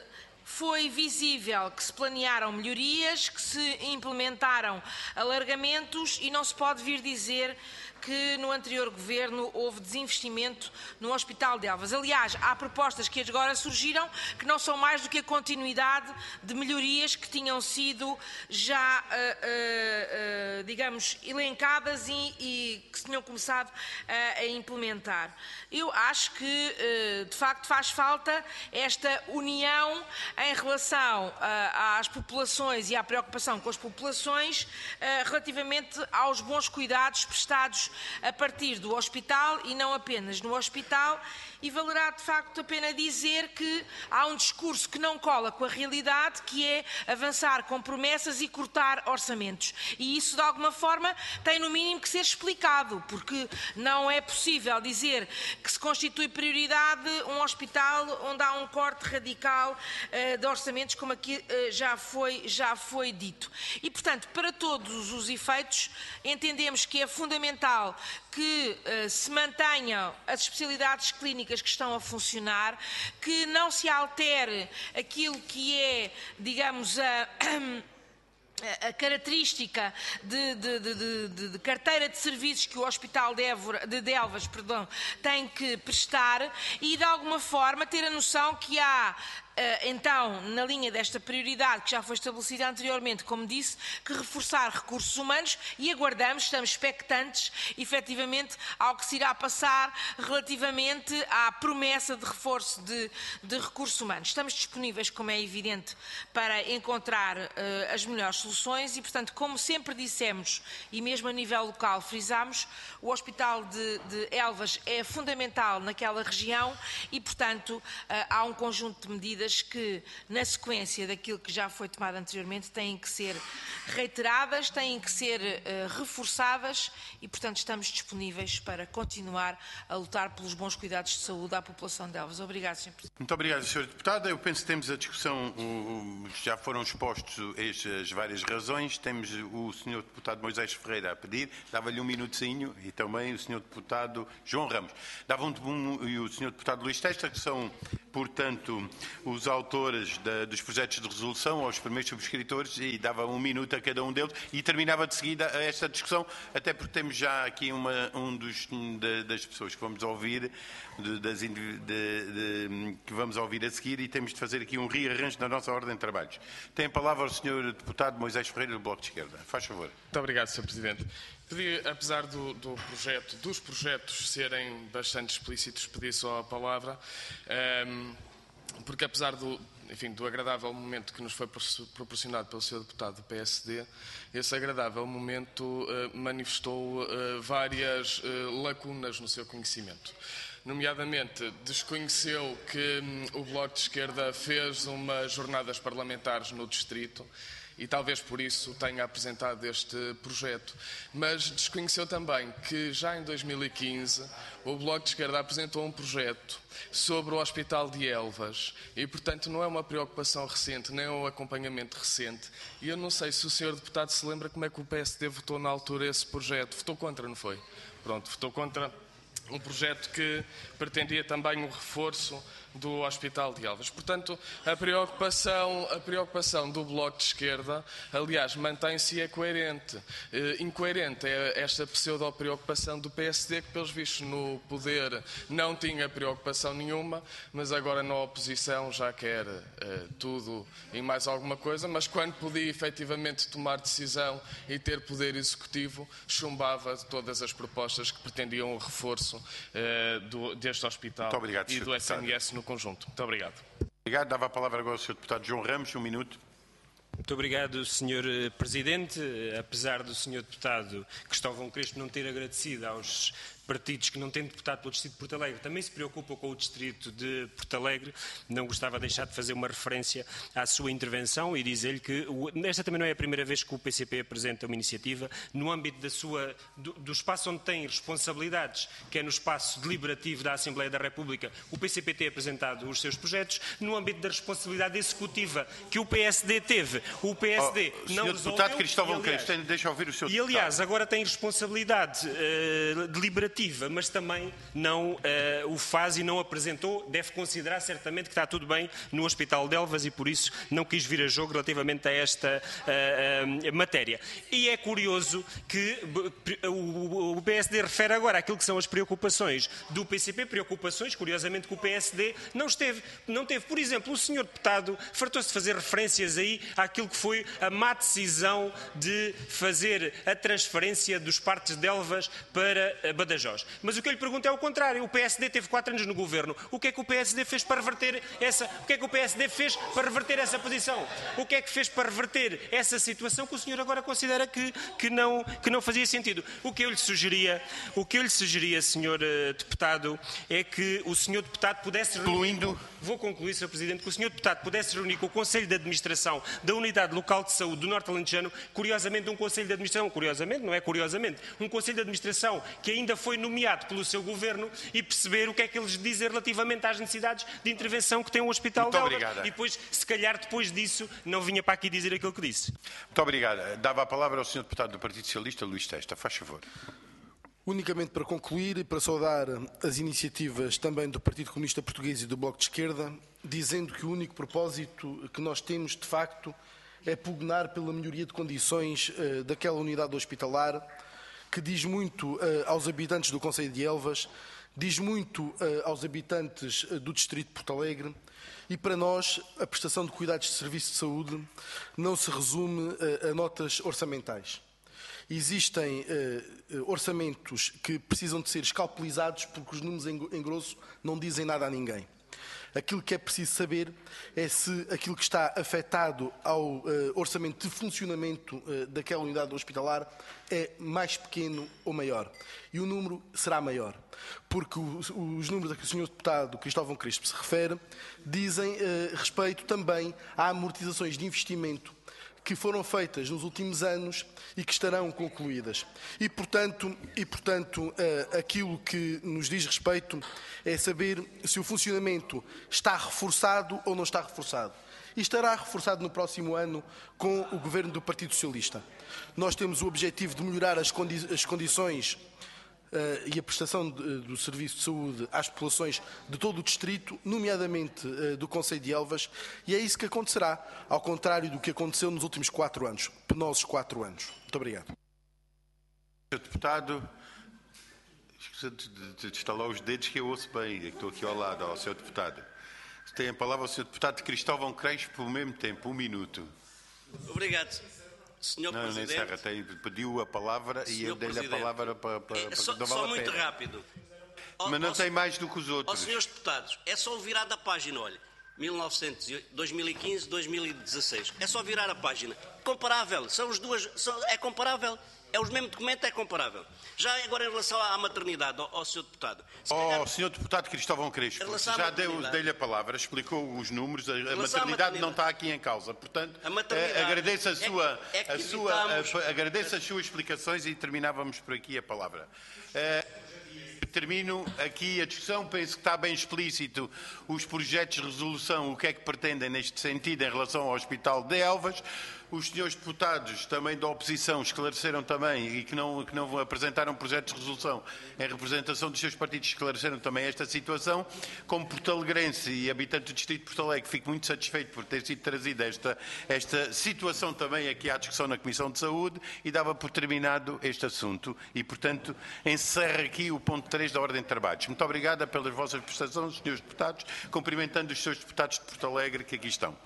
H: foi visível que se planearam melhorias, que se implementaram alargamentos e não se pode vir dizer que no anterior governo houve desinvestimento no Hospital de Elvas. Aliás, há propostas que agora surgiram que não são mais do que a continuidade de melhorias que tinham sido já, digamos, elencadas e que se tinham começado a implementar. Eu acho que, de facto, faz falta esta união em relação às populações e à preocupação com as populações relativamente aos bons cuidados prestados a partir do hospital e não apenas no hospital, e valerá de facto a pena dizer que há um discurso que não cola com a realidade, que é avançar com promessas e cortar orçamentos. E isso, de alguma forma, tem no mínimo que ser explicado, porque não é possível dizer que se constitui prioridade um hospital onde há um corte radical de orçamentos, como aqui já foi dito. E, portanto, para todos os efeitos, entendemos que é fundamental que se mantenham as especialidades clínicas que estão a funcionar, que não se altere aquilo que é, digamos, a característica de carteira de serviços que o Hospital de Elvas tem que prestar e, de alguma forma, ter a noção que há, então, na linha desta prioridade que já foi estabelecida anteriormente, como disse, que reforçar recursos humanos, e aguardamos, estamos expectantes, efetivamente, ao que se irá passar relativamente à promessa de reforço de recursos humanos. Estamos disponíveis, como é evidente, para encontrar as melhores soluções e, portanto, como sempre dissemos, e mesmo a nível local frisámos, o Hospital de Elvas é fundamental naquela região e, portanto, há um conjunto de medidas que, na sequência daquilo que já foi tomado anteriormente, têm que ser reiteradas, têm que ser reforçadas e, portanto, estamos disponíveis para continuar a lutar pelos bons cuidados de saúde à população de Elvas. Obrigado, Sr. Presidente.
A: Muito obrigado, Sr. Deputado. Eu penso que temos a discussão, já foram expostas as várias razões. Temos o Sr. Deputado Moisés Ferreira a pedir, dava-lhe um minutinho, e também o Sr. Deputado João Ramos. E o Sr. Deputado Luís Testa, que são, portanto, os autores dos projetos de resolução, aos primeiros subscritores, e dava um minuto a cada um deles e terminava de seguida esta discussão, até porque temos já aqui das pessoas que vamos ouvir, que vamos ouvir a seguir, e temos de fazer aqui um rearranjo na nossa ordem de trabalhos. Tem a palavra o Sr. Deputado Moisés Ferreira, do Bloco de Esquerda. Faz favor.
D: Muito obrigado, Sr. Presidente. Pedi, apesar dos projetos serem bastante explícitos, pedi só a palavra, porque apesar do agradável momento que nos foi proporcionado pelo Sr. Deputado do PSD, esse agradável momento manifestou várias lacunas no seu conhecimento. Nomeadamente, desconheceu que o Bloco de Esquerda fez umas jornadas parlamentares no Distrito e talvez por isso tenha apresentado este projeto. Mas desconheceu também que já em 2015 o Bloco de Esquerda apresentou um projeto sobre o Hospital de Elvas e, portanto, não é uma preocupação recente, nem um acompanhamento recente. E eu não sei se o Sr. Deputado se lembra como é que o PSD votou na altura esse projeto. Votou contra, não foi? Pronto, votou contra um projeto que pretendia também um reforço do Hospital de Elvas. Portanto, a preocupação do Bloco de Esquerda, aliás, mantém-se e é coerente. Incoerente é esta pseudo-preocupação do PSD, que, pelos vistos, no poder não tinha preocupação nenhuma, mas agora na oposição já quer tudo e mais alguma coisa, mas quando podia efetivamente tomar decisão e ter poder executivo, chumbava todas as propostas que pretendiam o reforço deste hospital e do SNS no conjunto. Muito obrigado.
A: Obrigado. Dava a palavra agora ao Sr. Deputado João Ramos, um minuto.
F: Muito obrigado, Sr. Presidente. Apesar do Sr. Deputado Cristóvão Crespo não ter agradecido aos partidos que não têm deputado pelo Distrito de Porto Alegre, também se preocupam com o Distrito de Porto Alegre, não gostava de deixar de fazer uma referência à sua intervenção e dizer-lhe que esta também não é a primeira vez que o PCP apresenta uma iniciativa no âmbito do espaço onde tem responsabilidades, que é no espaço deliberativo da Assembleia da República. O PCP tem apresentado os seus projetos no âmbito da responsabilidade executiva que o PSD teve o PSD não resolveu.
A: Deputado Cristóvão Crespo, deixa ouvir o seu
F: deputado. E, aliás, agora tem responsabilidade deliberativa, mas também não o faz e não apresentou. Deve considerar certamente que está tudo bem no Hospital de Elvas e, por isso, não quis vir a jogo relativamente a esta matéria. E é curioso que o PSD refere agora aquilo que são as preocupações do PCP, preocupações, curiosamente, que o PSD não teve. Por exemplo, o senhor deputado fartou-se de fazer referências aí àquilo que foi a má decisão de fazer a transferência dos parques de Elvas para Badajoz. Mas o que eu lhe pergunto é o contrário. O PSD teve 4 anos no governo. O que é que o PSD fez para reverter essa posição? O que é que fez para reverter essa situação que o senhor agora considera que não fazia sentido? O que eu lhe sugeria, senhor deputado, é que o senhor deputado pudesse reunir... Vou concluir, Sr. Presidente, que o senhor deputado pudesse reunir com o Conselho de Administração da Unidade Local de Saúde do Norte Alentejano, curiosamente um Conselho de Administração, um Conselho de Administração que ainda foi nomeado pelo seu Governo, e perceber o que é que eles dizem relativamente às necessidades de intervenção que tem o Hospital de Elvas. E depois, se calhar, depois disso, não vinha para aqui dizer aquilo que disse.
A: Muito obrigado. Dava a palavra ao senhor deputado do Partido Socialista, Luís Testa. Faz favor.
E: Unicamente para concluir e para saudar as iniciativas também do Partido Comunista Português e do Bloco de Esquerda, dizendo que o único propósito que nós temos, de facto, é pugnar pela melhoria de condições daquela unidade hospitalar, que diz muito aos habitantes do Concelho de Elvas, diz muito aos habitantes do Distrito de Porto Alegre, e para nós a prestação de cuidados de serviço de saúde não se resume a notas orçamentais. Existem orçamentos que precisam de ser escalpelizados porque os números em grosso não dizem nada a ninguém. Aquilo que é preciso saber é se aquilo que está afetado ao orçamento de funcionamento daquela unidade hospitalar é mais pequeno ou maior. E o número será maior, porque os números a que o Sr. Deputado Cristóvão Crespo se refere dizem respeito também a amortizações de investimento que foram feitas nos últimos anos e que estarão concluídas. E, portanto, aquilo que nos diz respeito é saber se o funcionamento está reforçado ou não está reforçado. E estará reforçado no próximo ano com o Governo do Partido Socialista. Nós temos o objetivo de melhorar as condições e a prestação do serviço de saúde às populações de todo o distrito, nomeadamente do Concelho de Elvas, e é isso que acontecerá, ao contrário do que aconteceu nos últimos 4 anos, penosos 4 anos. Muito obrigado.
A: Sr. Deputado, esqueci de estalar os dedos que eu ouço bem, é que estou aqui ao lado, ao Sr. Deputado. Tem a palavra o Sr. Deputado Cristóvão Crespo, ao mesmo tempo, 1 minuto.
G: Obrigado. Senhor Presidente,
A: Serra pediu a palavra e eu dei-lhe a palavra para não
G: só muito rápido.
A: Mas não tem mais do que os outros.
G: Senhores deputados, é só virar da página, olha, 2015, 2016. É só virar a página. Comparável, são as duas, é comparável. É o mesmo documento, é comparável. Já agora em relação à maternidade, ao Sr. Deputado.
A: Sr. Deputado Cristóvão Crespo, já dei-lhe a palavra, explicou os números, a maternidade não está aqui em causa. Portanto, agradeço agradeço as suas explicações e terminávamos por aqui a palavra. Termino aqui a discussão, penso que está bem explícito os projetos de resolução, o que é que pretendem neste sentido em relação ao Hospital de Elvas. Os senhores deputados também da oposição esclareceram também e que não apresentaram projetos de resolução em representação dos seus partidos, esclareceram também esta situação. Como portalegrense e habitante do Distrito de Porto Alegre, fico muito satisfeito por ter sido trazida esta situação também aqui à discussão na Comissão de Saúde e dava por terminado este assunto e, portanto, encerro aqui o ponto 3 da Ordem de Trabalhos. Muito obrigada pelas vossas prestações, senhores deputados, cumprimentando os seus deputados de Porto Alegre que aqui estão.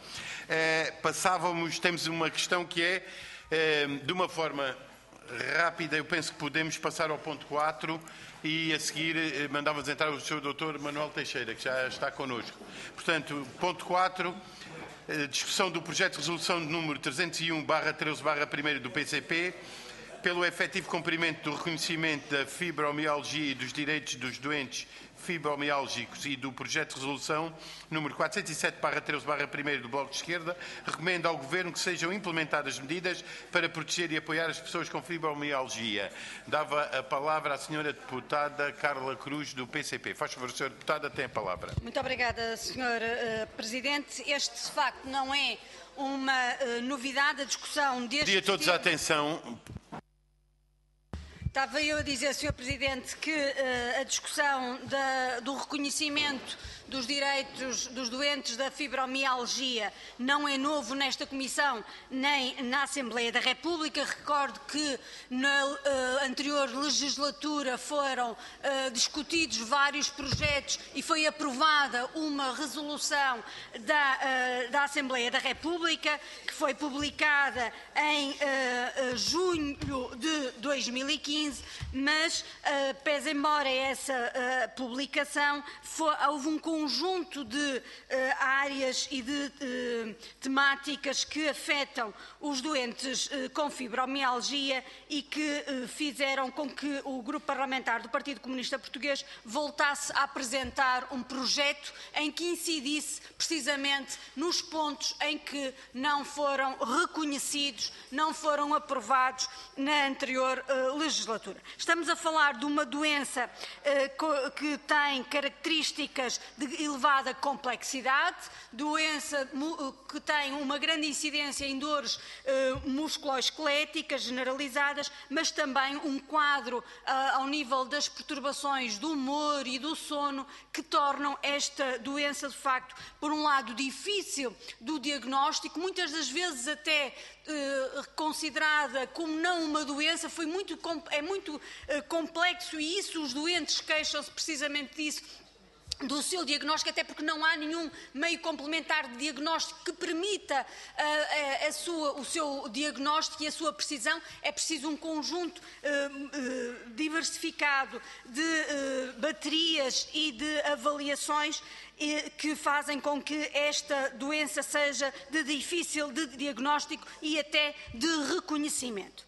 A: Temos uma questão que é, de uma forma rápida, eu penso que podemos passar ao ponto 4 e a seguir mandávamos entrar o Sr. Dr. Manuel Teixeira, que já está connosco. Portanto, ponto 4, discussão do projeto de resolução de número 301/13/1 do PCP, pelo efetivo cumprimento do reconhecimento da fibromialgia e dos direitos dos doentes fibromiálgicos e do projeto de resolução número 407/13/1 do Bloco de Esquerda, recomenda ao Governo que sejam implementadas medidas para proteger e apoiar as pessoas com fibromialgia. Dava a palavra à senhora deputada Carla Cruz, do PCP. Faz favor, senhora deputada, tem a palavra.
B: Muito obrigada, Sr. Presidente. Este, de facto, não é uma novidade. A discussão deste
A: Pedia a todos a atenção.
B: Estava eu a dizer, Sr. Presidente, que a discussão do reconhecimento dos direitos dos doentes da fibromialgia não é novo nesta Comissão nem na Assembleia da República. Recordo que na anterior legislatura foram discutidos vários projetos e foi aprovada uma resolução da Assembleia da República, que foi publicada em junho de 2015, mas, pese embora essa publicação, houve um conjunto de áreas e de temáticas que afetam os doentes com fibromialgia e que fizeram com que o Grupo Parlamentar do Partido Comunista Português voltasse a apresentar um projeto em que incidisse precisamente nos pontos em que não foram reconhecidos, não foram aprovados na anterior legislatura. Estamos a falar de uma doença que tem características de elevada complexidade, doença que tem uma grande incidência em dores musculoesqueléticas generalizadas, mas também um quadro ao nível das perturbações do humor e do sono que tornam esta doença, de facto, por um lado difícil do diagnóstico, muitas das vezes até considerada como não uma doença, é muito complexo, e isso os doentes queixam-se precisamente disso, do seu diagnóstico, até porque não há nenhum meio complementar de diagnóstico que permita o seu diagnóstico e a sua precisão. É preciso um conjunto diversificado de baterias e de avaliações que fazem com que esta doença seja de difícil de diagnóstico e até de reconhecimento.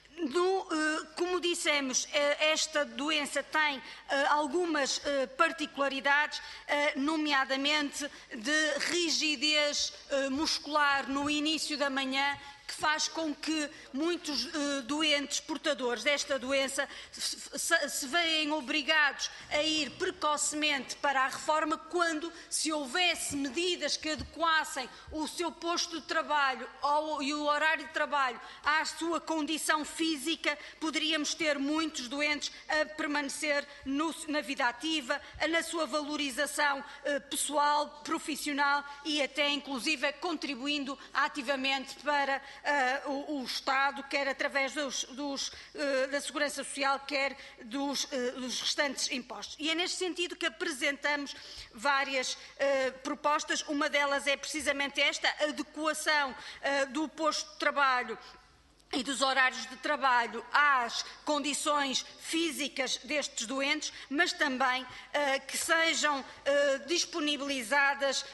B: Como dissemos, esta doença tem algumas particularidades, nomeadamente de rigidez muscular no início da manhã, que faz com que muitos doentes portadores desta doença se veem obrigados a ir precocemente para a reforma quando, se houvesse medidas que adequassem o seu posto de trabalho e o horário de trabalho à sua condição física, poderíamos ter muitos doentes a permanecer na vida ativa, na sua valorização pessoal, profissional e até, inclusive, contribuindo ativamente para o Estado, quer através da Segurança Social, quer dos restantes impostos. E é neste sentido que apresentamos várias propostas. Uma delas é precisamente esta, a adequação do posto de trabalho e dos horários de trabalho às condições físicas destes doentes, mas também que sejam disponibilizadas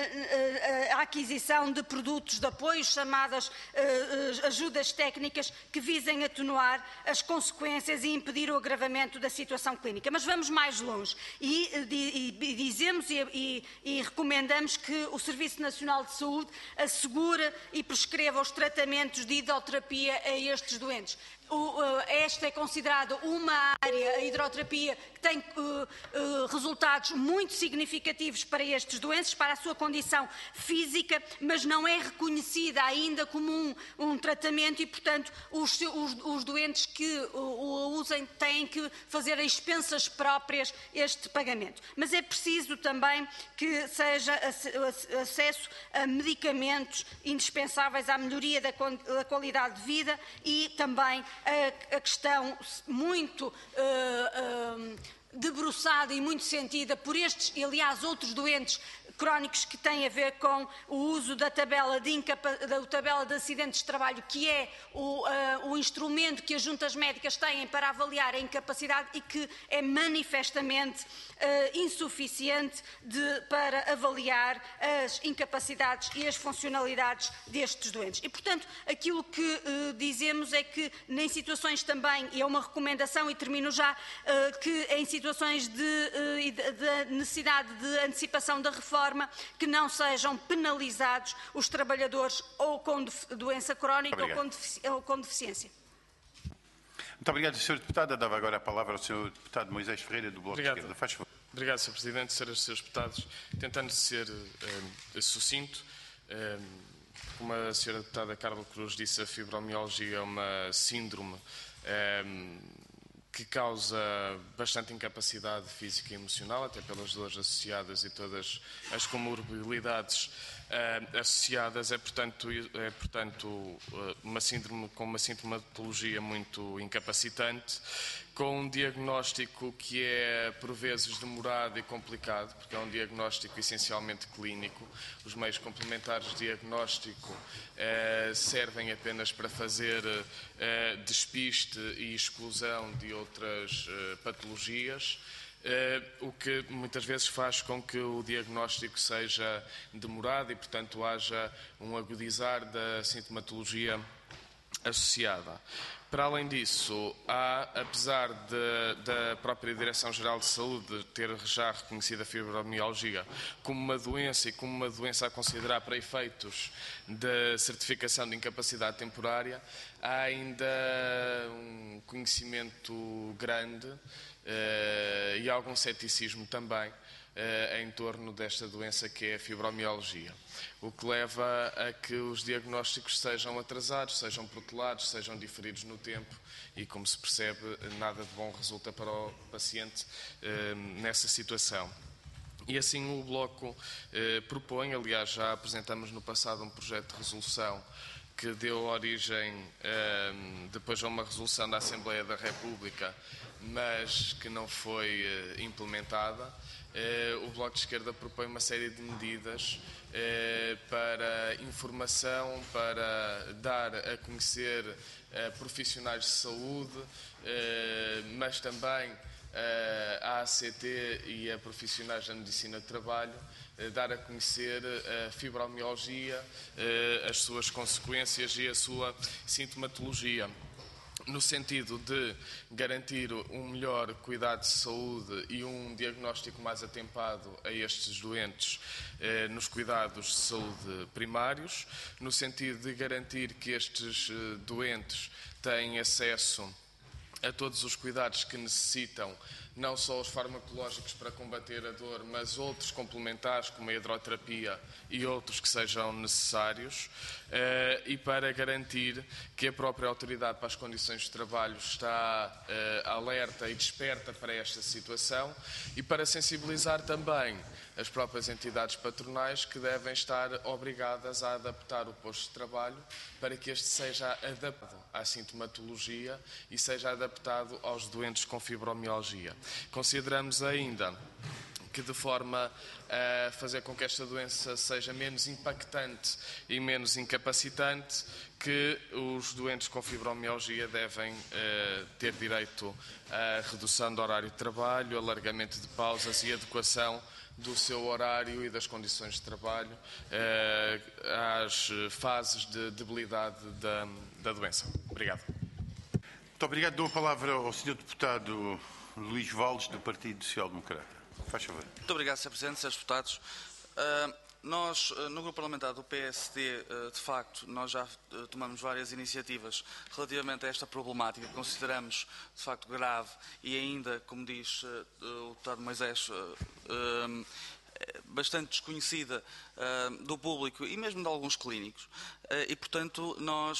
B: a aquisição de produtos de apoio, chamadas ajudas técnicas, que visem atenuar as consequências e impedir o agravamento da situação clínica. Mas vamos mais longe e dizemos e recomendamos que o Serviço Nacional de Saúde assegure e prescreva os tratamentos de hidroterapia a estes doentes. Esta é considerada uma área, a hidroterapia, que tem resultados muito significativos para estes doentes, para a sua condição física, mas não é reconhecida ainda como um tratamento e, portanto, os doentes que o usem têm que fazer a expensas próprias este pagamento. Mas é preciso também que seja acesso a medicamentos indispensáveis à melhoria da qualidade de vida e também a questão muito debruçada e muito sentida por estes e, aliás, outros doentes crónicos, que têm a ver com o uso da tabela de acidentes de trabalho, que é o instrumento que as juntas médicas têm para avaliar a incapacidade e que é manifestamente insuficiente para avaliar as incapacidades e as funcionalidades destes doentes. E, portanto, aquilo que dizemos é que, em situações também, e é uma recomendação, e termino já, que em situações de necessidade de antecipação da reforma, que não sejam penalizados os trabalhadores ou com doença crónica ou com deficiência.
A: Muito obrigado, Sr. Deputado. Dava agora a palavra ao Sr. Deputado Moisés Ferreira, do Bloco de Esquerda. Faz favor.
D: Obrigado, Sr. Presidente, Srs. Deputados. Tentando ser sucinto, como a Sra. Deputada Carla Cruz disse, a fibromialgia é uma síndrome que causa bastante incapacidade física e emocional, até pelas dores associadas e todas as comorbilidades associadas. É, portanto, uma síndrome com uma sintomatologia muito incapacitante, com um diagnóstico que é, por vezes, demorado e complicado, porque é um diagnóstico essencialmente clínico. Os meios complementares de diagnóstico servem apenas para fazer despiste e exclusão de outras patologias, o que muitas vezes faz com que o diagnóstico seja demorado e, portanto, haja um agudizar da sintomatologia associada. Para além disso, apesar da própria Direção-Geral de Saúde ter já reconhecido a fibromialgia como uma doença e como uma doença a considerar para efeitos da certificação de incapacidade temporária, há ainda um conhecimento grande e algum ceticismo também em torno desta doença que é a fibromialgia, o que leva a que os diagnósticos sejam atrasados, sejam protelados, sejam diferidos no tempo e, como se percebe, nada de bom resulta para o paciente nessa situação. E assim o Bloco propõe, aliás já apresentamos no passado um projeto de resolução que deu origem depois a uma resolução da Assembleia da República, mas que não foi implementada. O Bloco de Esquerda propõe uma série de medidas para informação, para dar a conhecer profissionais de saúde, mas também a ACT e a profissionais da medicina do trabalho, dar a conhecer a fibromialgia, as suas consequências e a sua sintomatologia, no sentido de garantir um melhor cuidado de saúde e um diagnóstico mais atempado a estes doentes nos cuidados de saúde primários, no sentido de garantir que estes doentes têm acesso a todos os cuidados que necessitam, não só os farmacológicos para combater a dor, mas outros complementares, como a hidroterapia e outros que sejam necessários, e para garantir que a própria Autoridade para as Condições de Trabalho está alerta e desperta para esta situação, e para sensibilizar também as próprias entidades patronais, que devem estar obrigadas a adaptar o posto de trabalho para que este seja adaptado à sintomatologia e seja adaptado aos doentes com fibromialgia. Consideramos ainda que, de forma a fazer com que esta doença seja menos impactante e menos incapacitante, que os doentes com fibromialgia devem ter direito à redução do horário de trabalho, alargamento de pausas e adequação do seu horário e das condições de trabalho às fases de debilidade da doença. Obrigado.
A: Muito obrigado. Dou a palavra ao Sr. Deputado Luís Valdes, do Partido Social Democrata. Faz favor.
I: Muito obrigado, Sr. Presidente, Srs. Deputados. Nós, no Grupo Parlamentar do PSD, de facto, nós já tomamos várias iniciativas relativamente a esta problemática que consideramos, de facto, grave e ainda, como diz o deputado Moisés, bastante desconhecida do público e mesmo de alguns clínicos. E, portanto,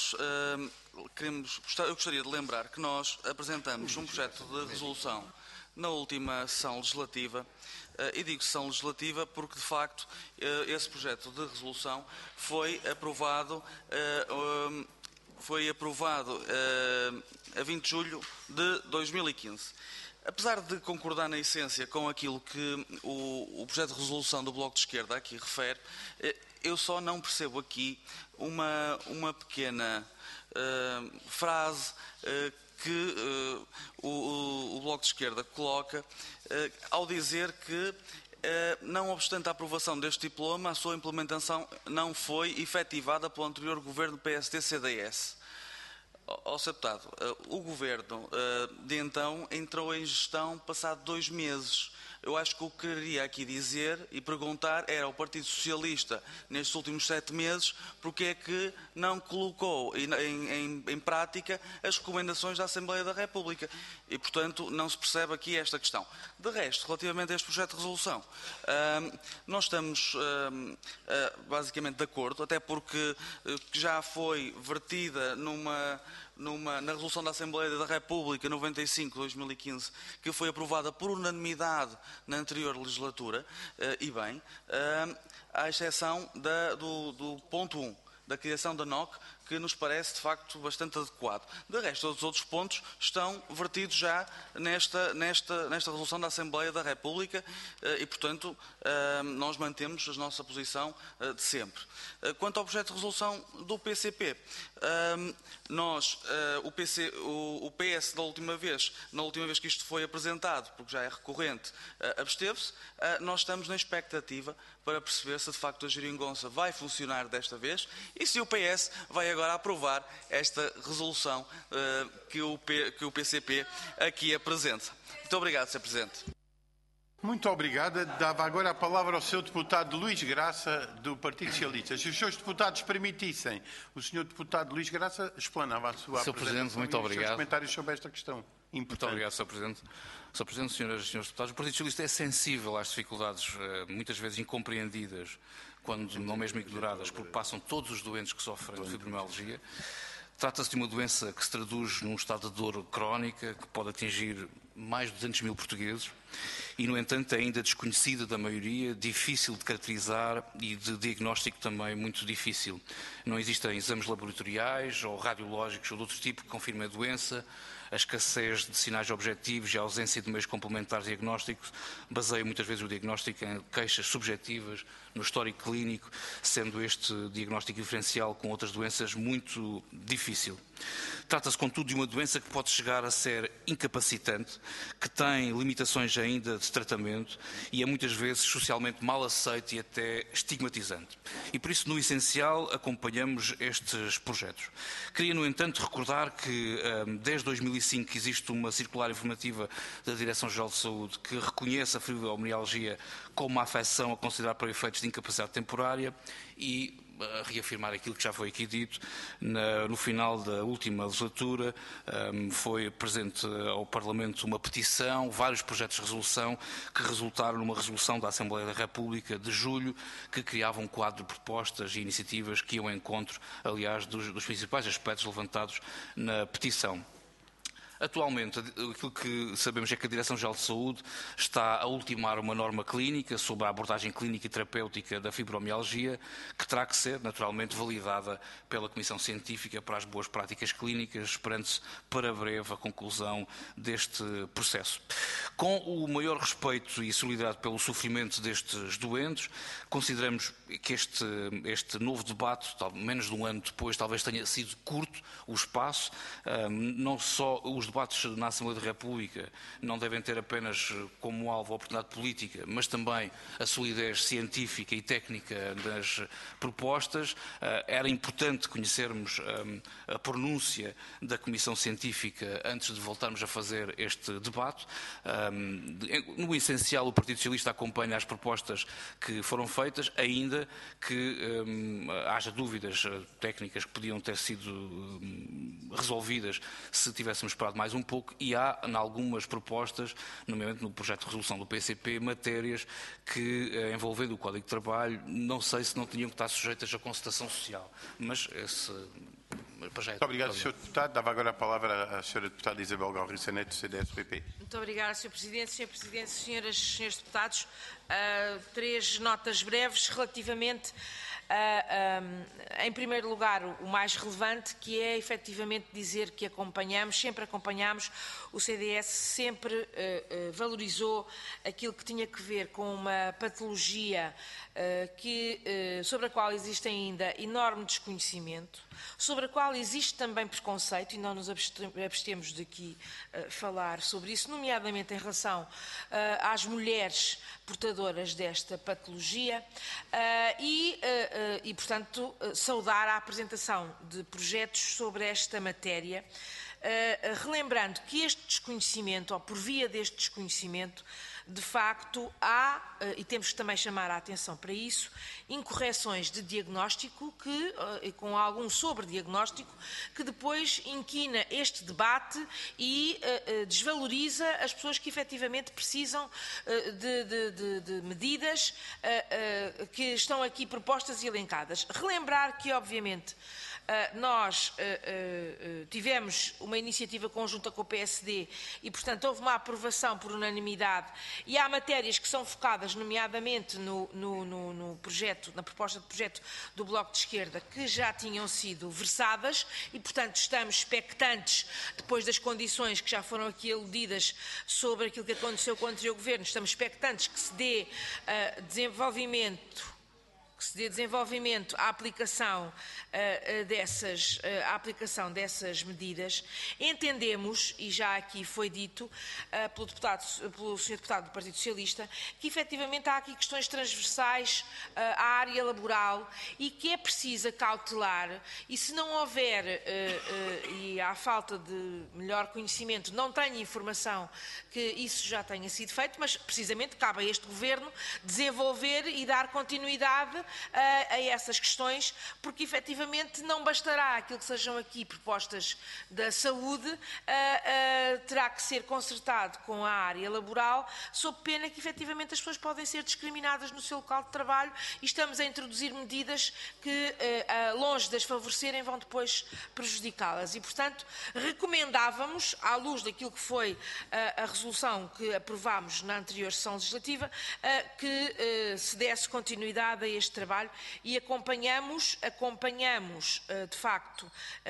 I: eu gostaria de lembrar que nós apresentamos um projeto de resolução na última sessão legislativa, e digo sessão legislativa porque, de facto, esse projeto de resolução foi aprovado foi aprovado a 20 de julho de 2015. Apesar de concordar na essência com aquilo que o projeto de resolução do Bloco de Esquerda aqui refere, eu só não percebo aqui uma pequena frase que o Bloco de Esquerda coloca ao dizer que, não obstante a aprovação deste diploma, a sua implementação não foi efetivada pelo anterior governo PSD-CDS. Ó Sr. Deputado, o Governo de então entrou em gestão passado 2 meses. Eu acho que o que queria aqui dizer e perguntar era ao Partido Socialista, nestes últimos 7 meses, porque é que não colocou em prática as recomendações da Assembleia da República. E, portanto, não se percebe aqui esta questão. De resto, relativamente a este projeto de resolução, nós estamos basicamente de acordo, até porque já foi vertida na resolução da Assembleia da República 95/2015, que foi aprovada por unanimidade na anterior legislatura, e bem, à exceção do ponto 1, da criação da NOC, que nos parece, de facto, bastante adequado. De resto, todos os outros pontos estão vertidos já nesta resolução da Assembleia da República e, portanto, nós mantemos a nossa posição de sempre. Quanto ao projeto de resolução do PCP, o PS, na última vez que isto foi apresentado, porque já é recorrente, absteve-se. Nós estamos na expectativa para perceber se, de facto, a geringonça vai funcionar desta vez e se o PS vai agora aprovar esta resolução que o PCP aqui apresenta. Muito obrigado, Sr. Presidente.
A: Muito obrigado. Dava agora a palavra ao Sr. Deputado Luís Graça, do Partido Socialista. Se os seus deputados permitissem, o Sr. Deputado Luís Graça explanava a sua
J: apresentação. Sr. Presidente, muito obrigado.
A: E os seus comentários sobre esta questão importante.
J: Muito obrigado, Sr. Presidente. Sr. Presidente, senhoras e senhores deputados, o Partido Socialista é sensível às dificuldades, muitas vezes incompreendidas, quando não mesmo ignoradas, porque passam todos os doentes que sofrem de fibromialgia. Trata-se de uma doença que se traduz num estado de dor crónica, que pode atingir mais de 200 mil portugueses e, no entanto, é ainda desconhecida da maioria, difícil de caracterizar e de diagnóstico também muito difícil. Não existem exames laboratoriais ou radiológicos ou de outro tipo que confirmem a doença. A escassez de sinais objetivos e a ausência de meios complementares diagnósticos baseiam muitas vezes o diagnóstico em queixas subjetivas no histórico clínico, sendo este diagnóstico diferencial com outras doenças muito difícil. Trata-se, contudo, de uma doença que pode chegar a ser incapacitante, que tem limitações ainda de tratamento e é muitas vezes socialmente mal aceite e até estigmatizante. E por isso, no essencial, acompanhamos estes projetos. Queria, no entanto, recordar que desde 2005 existe uma circular informativa da Direção-Geral de Saúde que reconhece a fibromialgia como uma afecção a considerar para efeitos de incapacidade temporária e reafirmar aquilo que já foi aqui dito. No final da última legislatura foi presente ao Parlamento uma petição, vários projetos de resolução que resultaram numa resolução da Assembleia da República de julho que criava um quadro de propostas e iniciativas que iam ao encontro, aliás, dos principais aspectos levantados na petição. Atualmente, aquilo que sabemos é que a Direção-Geral de Saúde está a ultimar uma norma clínica sobre a abordagem clínica e terapêutica da fibromialgia, que terá que ser, naturalmente, validada pela Comissão Científica para as boas práticas clínicas, esperando-se para breve a conclusão deste processo. Com o maior respeito e solidariedade pelo sofrimento destes doentes, consideramos que este novo debate, menos de um ano depois, talvez tenha sido curto o espaço, não só os debates na Assembleia da República não devem ter apenas como alvo a oportunidade política, mas também a solidez científica e técnica das propostas. Era importante conhecermos a pronúncia da Comissão Científica antes de voltarmos a fazer este debate. No essencial, o Partido Socialista acompanha as propostas que foram feitas, ainda que haja dúvidas técnicas que podiam ter sido resolvidas se tivéssemos esperado mais um pouco, e há, em algumas propostas, nomeadamente no projeto de resolução do PCP, matérias que, envolvendo o Código de Trabalho, não sei se não tinham que estar sujeitas à concertação social, mas esse...
A: Muito obrigado, Sr. Deputado. Dava agora a palavra à Sra. Deputada Isabel Galriça Neto, do CDS-PP.
H: Muito obrigada, Sr. Presidente. Sr. Presidente, senhoras e senhores deputados, 3 notas breves relativamente Em primeiro lugar, o mais relevante, que é efetivamente dizer que sempre acompanhamos, o CDS sempre valorizou aquilo que tinha que ver com uma patologia sobre a qual existe ainda enorme desconhecimento, sobre a qual existe também preconceito, e não nos abstemos de aqui falar sobre isso, nomeadamente em relação às mulheres portadoras desta patologia, e, portanto, saudar a apresentação de projetos sobre esta matéria, relembrando que este desconhecimento, ou por via deste desconhecimento, de facto, há, e temos que também chamar a atenção para isso, incorreções de diagnóstico, com algum sobrediagnóstico, que depois inquina este debate e desvaloriza as pessoas que efetivamente precisam de medidas que estão aqui propostas e elencadas. Relembrar que, obviamente, nós tivemos uma iniciativa conjunta com o PSD e, portanto, houve uma aprovação por unanimidade, e há matérias que são focadas, nomeadamente no projeto, na proposta de projeto do Bloco de Esquerda, que já tinham sido versadas e, portanto, estamos expectantes, depois das condições que já foram aqui aludidas sobre aquilo que aconteceu com o anterior Governo, estamos expectantes que se dê desenvolvimento à aplicação dessas medidas. Entendemos, e já aqui foi dito pelo Sr. Deputado do Partido Socialista, que efetivamente há aqui questões transversais à área laboral e que é preciso cautelar, e se não houver, e há falta de melhor conhecimento, não tenho informação que isso já tenha sido feito, mas precisamente cabe a este Governo desenvolver e dar continuidade a essas questões, porque efetivamente não bastará aquilo que sejam aqui propostas da saúde, terá que ser concertado com a área laboral, sob pena que efetivamente as pessoas podem ser discriminadas no seu local de trabalho, e estamos a introduzir medidas que, longe de as favorecerem, vão depois prejudicá-las. E, portanto, recomendávamos, à luz daquilo que foi a resolução que aprovámos na anterior sessão legislativa, que se desse continuidade a este trabalho, e acompanhamos de facto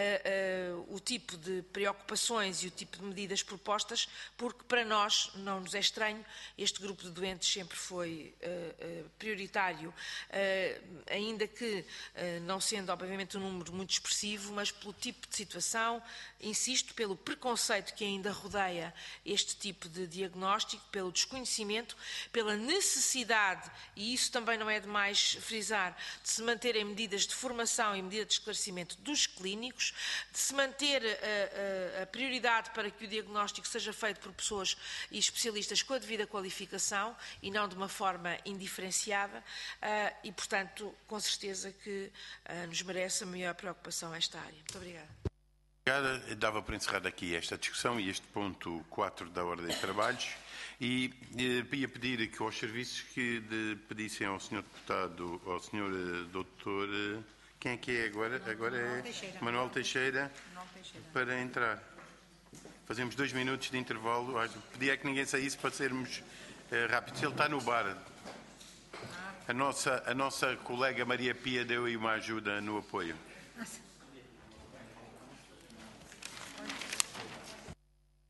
H: o tipo de preocupações e o tipo de medidas propostas, porque para nós, não nos é estranho, este grupo de doentes sempre foi prioritário, ainda que não sendo obviamente um número muito expressivo, mas pelo tipo de situação, insisto, pelo preconceito que ainda rodeia este tipo de diagnóstico, pelo desconhecimento, pela necessidade, e isso também não é demais frisar, de se manterem medidas de formação e medidas de esclarecimento dos clínicos, de se manter a prioridade para que o diagnóstico seja feito por pessoas e especialistas com a devida qualificação e não de uma forma indiferenciada, e, portanto, com certeza que nos merece a maior preocupação esta área. Muito obrigada.
A: Obrigada. Dava para encerrar aqui esta discussão e este ponto 4 da Ordem de Trabalhos. E ia pedir que aos serviços que pedissem ao Sr. Deputado, ao Sr. Doutor, quem é que é agora? Agora é Manuel Teixeira, para entrar. Fazemos 2 minutos de intervalo. Pedia que ninguém saísse para sermos rápidos. Ele está no bar. A nossa colega Maria Pia deu aí uma ajuda no apoio.